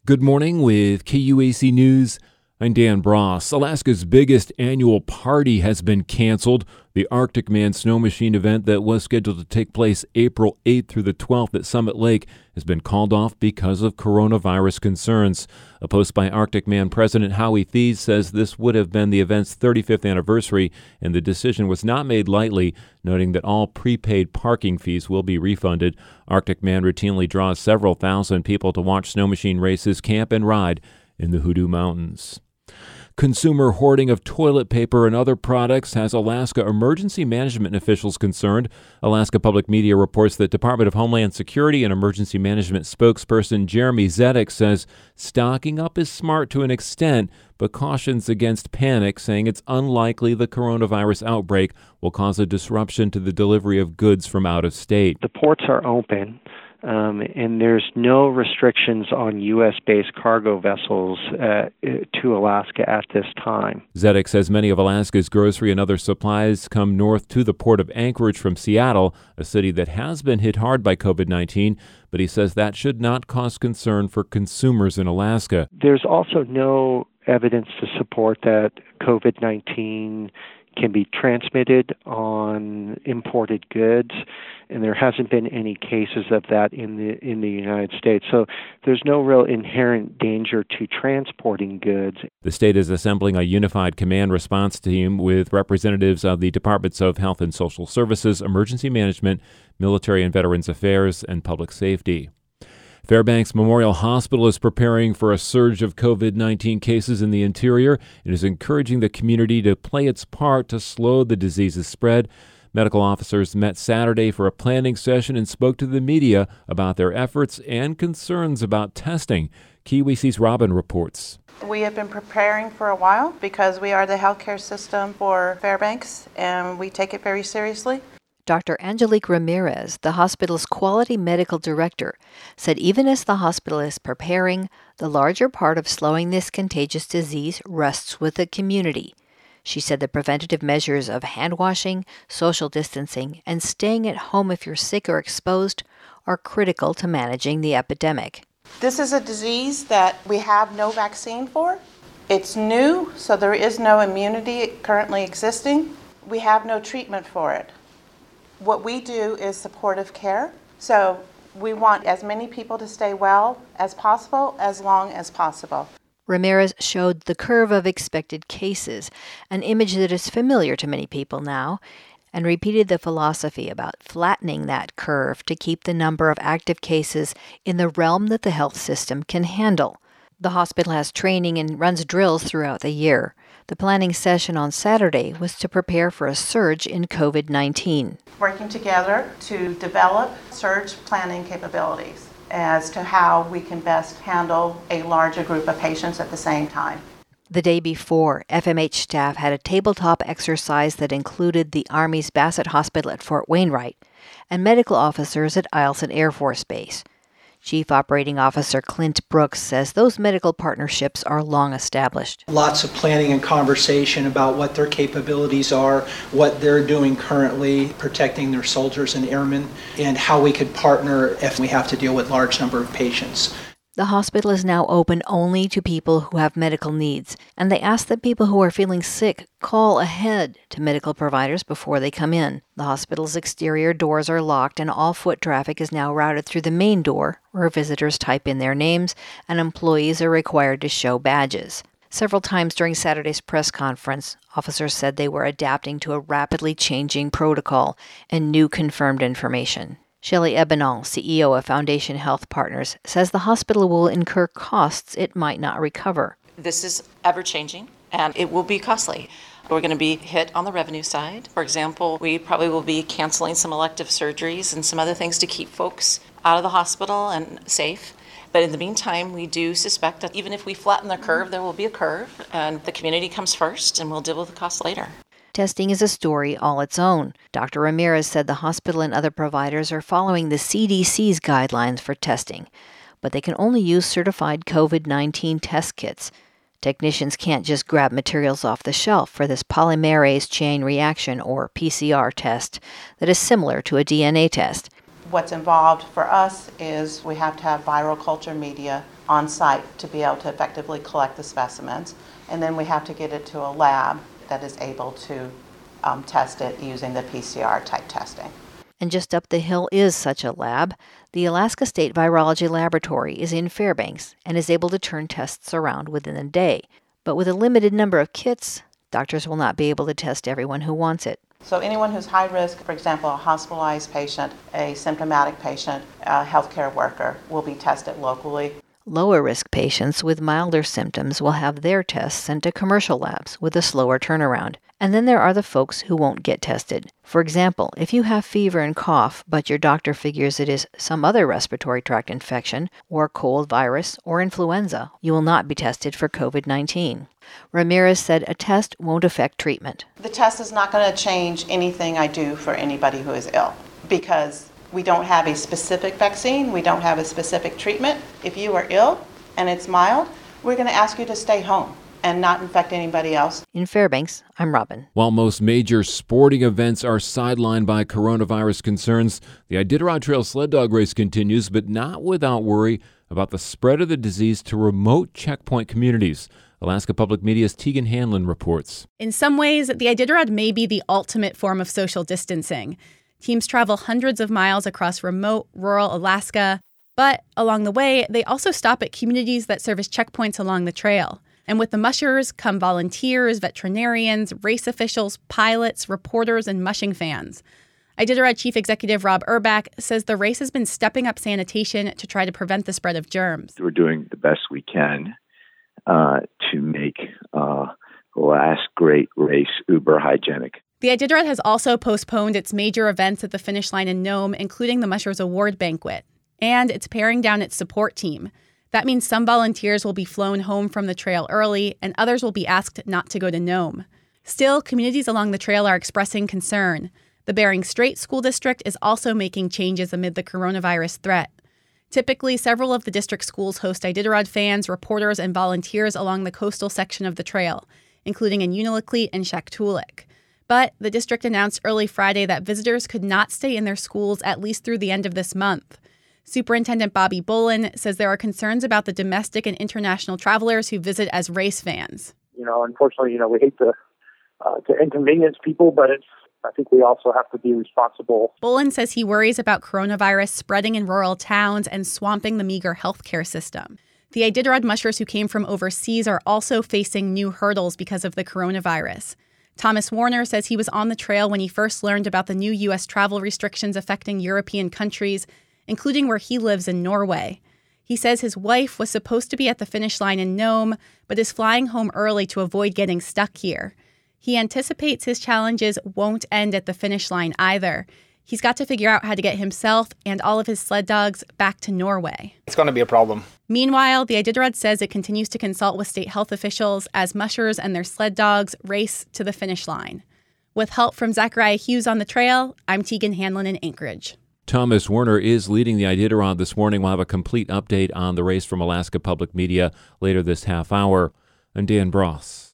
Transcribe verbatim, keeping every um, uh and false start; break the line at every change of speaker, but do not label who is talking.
Good morning with K U A C News. I'm Dan Bross. Alaska's biggest annual party has been canceled. The Arctic Man Snow Machine event that was scheduled to take place April eighth through the twelfth at Summit Lake has been called off because of coronavirus concerns. A post by Arctic Man President Howie Thies says this would have been the event's thirty-fifth anniversary, and the decision was not made lightly, noting that all prepaid parking fees will be refunded. Arctic Man routinely draws several thousand people to watch snow machine races, camp, and ride in the Hoodoo Mountains. Consumer hoarding of toilet paper and other products has Alaska emergency management officials concerned. Alaska Public Media reports that Department of Homeland Security and Emergency Management spokesperson Jeremy Zedek says stocking up is smart to an extent, but cautions against panic, saying it's unlikely the coronavirus outbreak will cause a disruption to the delivery of goods from out of state.
The ports are open. Um, and there's no restrictions on U S-based cargo vessels uh, to Alaska at this time.
Zedek says many of Alaska's grocery and other supplies come north to the port of Anchorage from Seattle, a city that has been hit hard by covid nineteen, but he says that should not cause concern for consumers in Alaska.
There's also no evidence to support that covid nineteen can be transmitted on imported goods, and there hasn't been any cases of that in the in the United States. So there's no real inherent danger to transporting goods.
The state is assembling a unified command response team with representatives of the Departments of Health and Social Services, Emergency Management, Military and Veterans Affairs, and Public Safety. Fairbanks Memorial Hospital is preparing for a surge of covid nineteen cases in the interior and is encouraging the community to play its part to slow the disease's spread. Medical officers met Saturday for a planning session and spoke to the media about their efforts and concerns about testing. K U A C's Robin reports.
We have been preparing for a while because we are the healthcare system for Fairbanks, and we take it very seriously.
Doctor Angelique Ramirez, the hospital's quality medical director, said even as the hospital is preparing, the larger part of slowing this contagious disease rests with the community. She said the preventative measures of hand washing, social distancing, and staying at home if you're sick or exposed are critical to managing the epidemic.
This is a disease that we have no vaccine for. It's new, so there is no immunity currently existing. We have no treatment for it. What we do is supportive care, so we want as many people to stay well as possible, as long as possible.
Ramirez showed the curve of expected cases, an image that is familiar to many people now, and repeated the philosophy about flattening that curve to keep the number of active cases in the realm that the health system can handle. The hospital has training and runs drills throughout the year. The planning session on Saturday was to prepare for a surge in covid nineteen.
Working together to develop surge planning capabilities as to how we can best handle a larger group of patients at the same time.
The day before, F M H staff had a tabletop exercise that included the Army's Bassett Hospital at Fort Wainwright and medical officers at Eielson Air Force Base. Chief Operating Officer Clint Brooks says those medical partnerships are long established.
Lots of planning and conversation about what their capabilities are, what they're doing currently, protecting their soldiers and airmen, and how we could partner if we have to deal with large number of patients.
The hospital is now open only to people who have medical needs, and they ask that people who are feeling sick call ahead to medical providers before they come in. The hospital's exterior doors are locked, and all foot traffic is now routed through the main door, where visitors type in their names, and employees are required to show badges. Several times during Saturday's press conference, officers said they were adapting to a rapidly changing protocol and new confirmed information. Shelley Ebenall, C E O of Foundation Health Partners, says the hospital will incur costs it might not recover.
This is ever-changing, and it will be costly. We're going to be hit on the revenue side. For example, we probably will be canceling some elective surgeries and some other things to keep folks out of the hospital and safe. But in the meantime, we do suspect that even if we flatten the curve, there will be a curve, and the community comes first, and we'll deal with the costs later.
Testing is a story all its own. Doctor Ramirez said the hospital and other providers are following the C D C's guidelines for testing, but they can only use certified covid nineteen test kits. Technicians can't just grab materials off the shelf for this polymerase chain reaction, or P C R test, that is similar to a D N A test.
What's involved for us is we have to have viral culture media on site to be able to effectively collect the specimens. And then we have to get it to a lab that is able to um, test it using the P C R type testing.
And just up the hill is such a lab. The Alaska State Virology Laboratory is in Fairbanks and is able to turn tests around within a day. But with a limited number of kits, doctors will not be able to test everyone who wants it.
So anyone who's high risk, for example, a hospitalized patient, a symptomatic patient, a healthcare worker, will be tested locally.
Lower risk patients with milder symptoms will have their tests sent to commercial labs with a slower turnaround. And then there are the folks who won't get tested. For example, if you have fever and cough, but your doctor figures it is some other respiratory tract infection, or cold virus, or influenza, you will not be tested for covid nineteen. Ramirez said a test won't affect treatment.
The test is not going to change anything I do for anybody who is ill, because we don't have a specific vaccine, we don't have a specific treatment. If you are ill and it's mild, we're going to ask you to stay home and not infect anybody else.
In Fairbanks, I'm Robin.
While most major sporting events are sidelined by coronavirus concerns, the Iditarod Trail sled dog race continues, but not without worry about the spread of the disease to remote checkpoint communities. Alaska Public Media's Tegan Hanlon reports.
In some ways, the Iditarod may be the ultimate form of social distancing. Teams travel hundreds of miles across remote, rural Alaska, but along the way, they also stop at communities that serve as checkpoints along the trail. And with the mushers come volunteers, veterinarians, race officials, pilots, reporters, and mushing fans. Iditarod Chief Executive Rob Urbach says the race has been stepping up sanitation to try to prevent the spread of germs.
We're doing the best we can uh, to make uh, the last great race uber hygienic.
The Iditarod has also postponed its major events at the finish line in Nome, including the Mushers Award Banquet. And it's paring down its support team. That means some volunteers will be flown home from the trail early, and others will be asked not to go to Nome. Still, communities along the trail are expressing concern. The Bering Strait School District is also making changes amid the coronavirus threat. Typically, several of the district schools host Iditarod fans, reporters, and volunteers along the coastal section of the trail, including in Unalakleet and Shaktoolik. But the district announced early Friday that visitors could not stay in their schools at least through the end of this month. Superintendent Bobby Bolin says there are concerns about the domestic and international travelers who visit as race fans.
You know, unfortunately, you know, we hate to uh, to inconvenience people, but it's I think we also have to be responsible.
Bolin says he worries about coronavirus spreading in rural towns and swamping the meager healthcare system. The Iditarod mushers who came from overseas are also facing new hurdles because of the coronavirus. Thomas Warner says he was on the trail when he first learned about the new U S travel restrictions affecting European countries, including where he lives in Norway. He says his wife was supposed to be at the finish line in Nome, but is flying home early to avoid getting stuck here. He anticipates his challenges won't end at the finish line either. He's got to figure out how to get himself and all of his sled dogs back to Norway.
It's going to be a problem.
Meanwhile, the Iditarod says it continues to consult with state health officials as mushers and their sled dogs race to the finish line. With help from Zachariah Hughes on the trail, I'm Tegan Hanlon in Anchorage.
Thomas Werner is leading the Iditarod this morning. We'll have a complete update on the race from Alaska Public Media later this half hour. I'm Dan Bross.